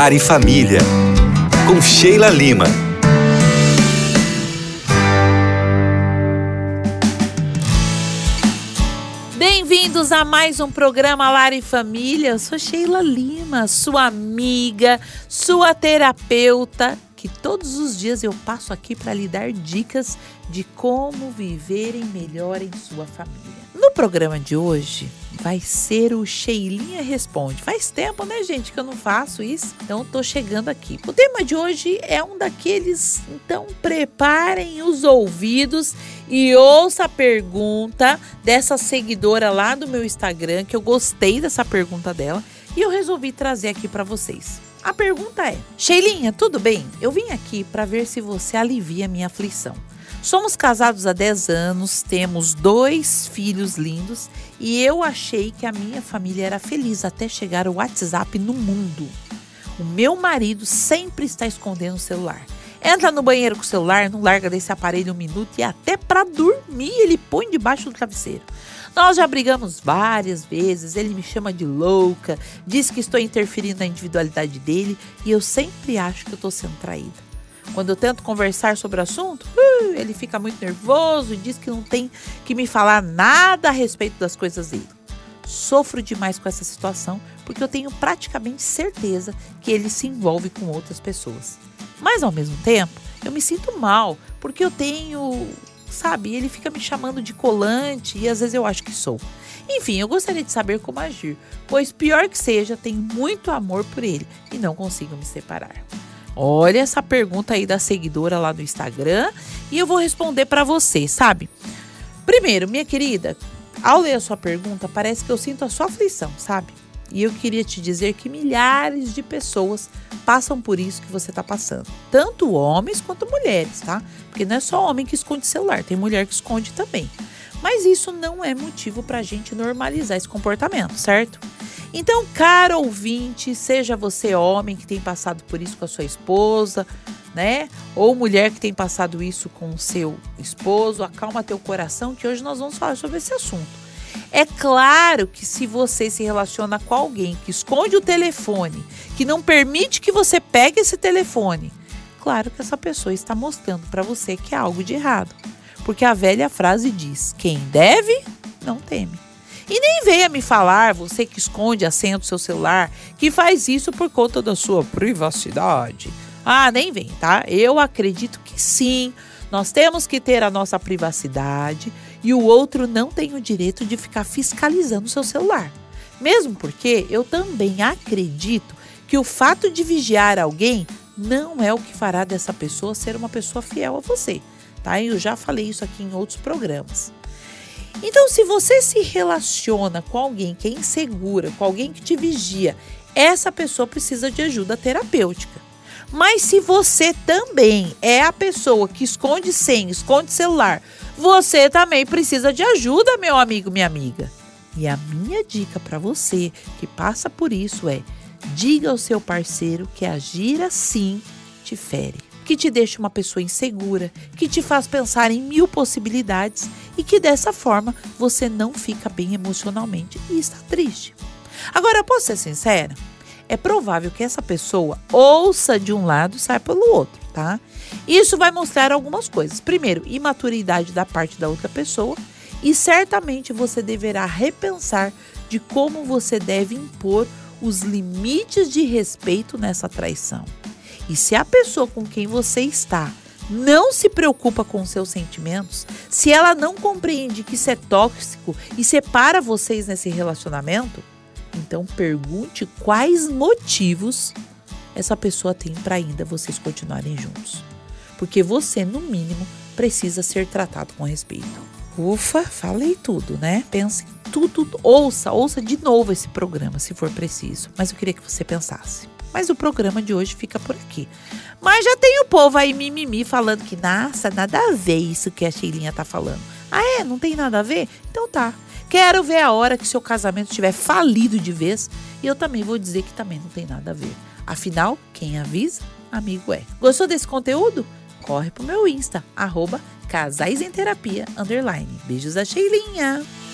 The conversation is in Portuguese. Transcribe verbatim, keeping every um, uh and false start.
Lar e Família, com Sheila Lima. Bem-vindos a mais um programa Lar e Família. Eu sou Sheila Lima, sua amiga, sua terapeuta, que todos os dias eu passo aqui para lhe dar dicas de como viverem melhor em sua família. No programa de hoje vai ser o Sheilinha Responde. Faz tempo, né, gente, que eu não faço isso, então tô chegando aqui. O tema de hoje é um daqueles, então preparem os ouvidos e ouça a pergunta dessa seguidora lá do meu Instagram, que eu gostei dessa pergunta dela e eu resolvi trazer aqui para vocês. A pergunta é: Sheilinha, tudo bem? Eu vim aqui para ver se você alivia a minha aflição. Somos casados há dez anos, temos dois filhos lindos e eu achei que a minha família era feliz até chegar o WhatsApp no mundo. O meu marido sempre está escondendo o celular. Entra no banheiro com o celular, não larga desse aparelho um minuto e até para dormir ele põe debaixo do travesseiro. Nós já brigamos várias vezes, ele me chama de louca, diz que estou interferindo na individualidade dele e eu sempre acho que eu estou sendo traída. Quando eu tento conversar sobre o assunto, uh, ele fica muito nervoso e diz que não tem que me falar nada a respeito das coisas dele. Sofro demais com essa situação porque eu tenho praticamente certeza que ele se envolve com outras pessoas. Mas ao mesmo tempo, eu me sinto mal porque eu tenho, sabe, ele fica me chamando de colante e às vezes eu acho que sou. Enfim, eu gostaria de saber como agir, pois pior que seja, tenho muito amor por ele e não consigo me separar. Olha essa pergunta aí da seguidora lá no Instagram e eu vou responder para você, sabe? Primeiro, minha querida, ao ler a sua pergunta, parece que eu sinto a sua aflição, sabe? E eu queria te dizer que milhares de pessoas passam por isso que você está passando. Tanto homens quanto mulheres, tá? Porque não é só homem que esconde celular, tem mulher que esconde também. Mas isso não é motivo para a gente normalizar esse comportamento, certo? Então, caro ouvinte, seja você homem que tem passado por isso com a sua esposa, né? Ou mulher que tem passado isso com o seu esposo, acalma teu coração que hoje nós vamos falar sobre esse assunto. É claro que se você se relaciona com alguém que esconde o telefone, que não permite que você pegue esse telefone, claro que essa pessoa está mostrando para você que há algo de errado. Porque a velha frase diz: quem deve, não teme. E nem venha me falar, você que esconde a senha do seu celular, que faz isso por conta da sua privacidade. Ah, nem vem, tá? Eu acredito que sim, nós temos que ter a nossa privacidade e o outro não tem o direito de ficar fiscalizando o seu celular. Mesmo porque eu também acredito que o fato de vigiar alguém não é o que fará dessa pessoa ser uma pessoa fiel a você, tá? Eu já falei isso aqui em outros programas. Então, se você se relaciona com alguém que é insegura, com alguém que te vigia, essa pessoa precisa de ajuda terapêutica. Mas se você também é a pessoa que esconde senha, esconde celular, você também precisa de ajuda, meu amigo, minha amiga. E a minha dica para você que passa por isso é: diga ao seu parceiro que agir assim te fere, que te deixa uma pessoa insegura, que te faz pensar em mil possibilidades e que dessa forma você não fica bem emocionalmente e está triste. Agora, eu posso ser sincera? É provável que essa pessoa ouça de um lado e saia pelo outro, tá? Isso vai mostrar algumas coisas. Primeiro, imaturidade da parte da outra pessoa e certamente você deverá repensar de como você deve impor os limites de respeito nessa traição. E se a pessoa com quem você está não se preocupa com seus sentimentos, se ela não compreende que isso é tóxico e separa vocês nesse relacionamento, então pergunte quais motivos essa pessoa tem para ainda vocês continuarem juntos. Porque você, no mínimo, precisa ser tratado com respeito. Ufa, falei tudo, né? Pense em tudo, ouça, ouça de novo esse programa, se for preciso. Mas eu queria que você pensasse. Mas o programa de hoje fica por aqui. Mas já tem o povo aí mimimi falando que, nossa, nada a ver isso que a Sheilinha tá falando. Ah, é? Não tem nada a ver? Então tá. Quero ver a hora que seu casamento estiver falido de vez e eu também vou dizer que também não tem nada a ver. Afinal, quem avisa, amigo é. Gostou desse conteúdo? Corre pro meu Insta, arroba Casais em Terapia, underline. Beijos da Sheilinha.